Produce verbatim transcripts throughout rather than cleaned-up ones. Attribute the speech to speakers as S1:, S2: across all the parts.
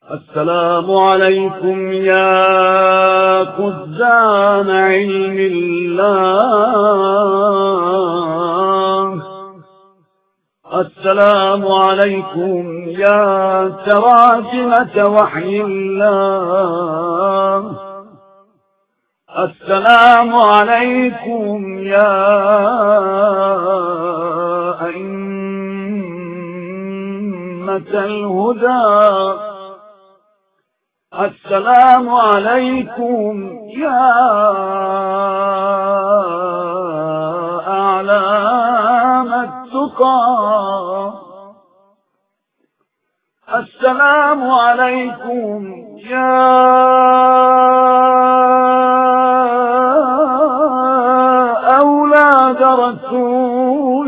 S1: السلام عليكم يا خزان علم الله. السلام عليكم يا تراجمة وحي الله. السلام عليكم يا أئمة الهدى. السلام عليكم يا أعلام التقى. السلام عليكم يا أولاد رسول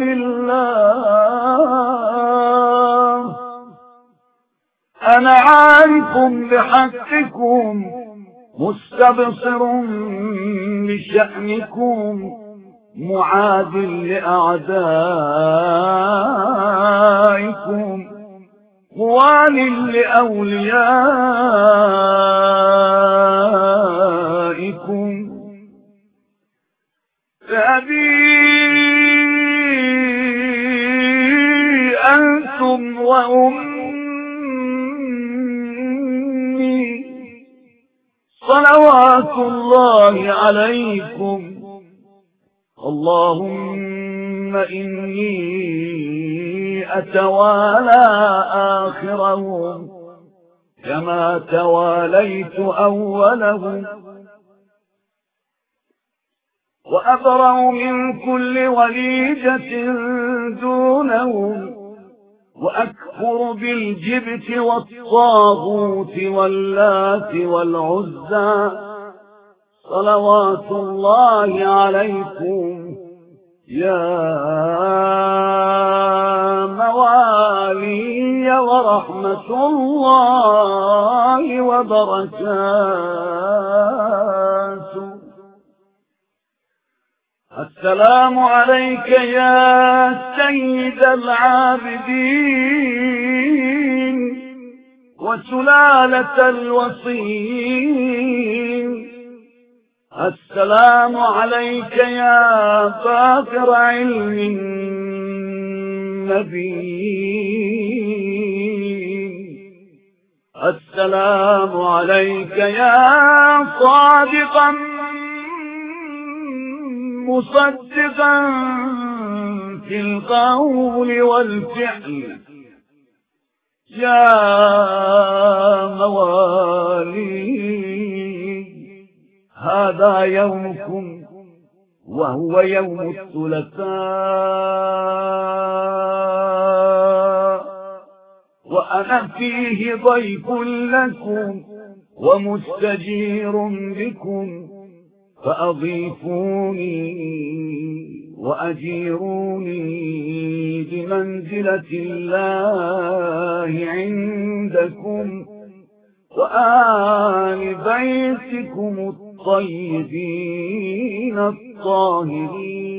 S1: الله. أنا عارف بحقكم مستبصر بشأنكم معاد لأعدائكم موال لأوليائكم. فأبي أنتم وأمي صلوات الله عليكم. اللهم إني أتوالى آخرهم كما تواليت أولهم، وأبرأ من كل وليدة دونهم، وأكفر بالجبت والطاغوت واللات والعزى. صلوات الله عليكم يا موالي ورحمة الله وبركاته. السلام عليك يا سيد العابدين وسلالة الوصين. السلام عليك يا فاخر علم النبيين. السلام عليك يا صادقا مصدقا في القول والفعل يا موالي. هذا يومكم وهو يوم الثلاثاء، وأنا فيه ضيف لكم ومستجير بكم، فأضيفوني وأجيروني بمنزلة الله عندكم وآل بيتكم الطيبين الطاهرين.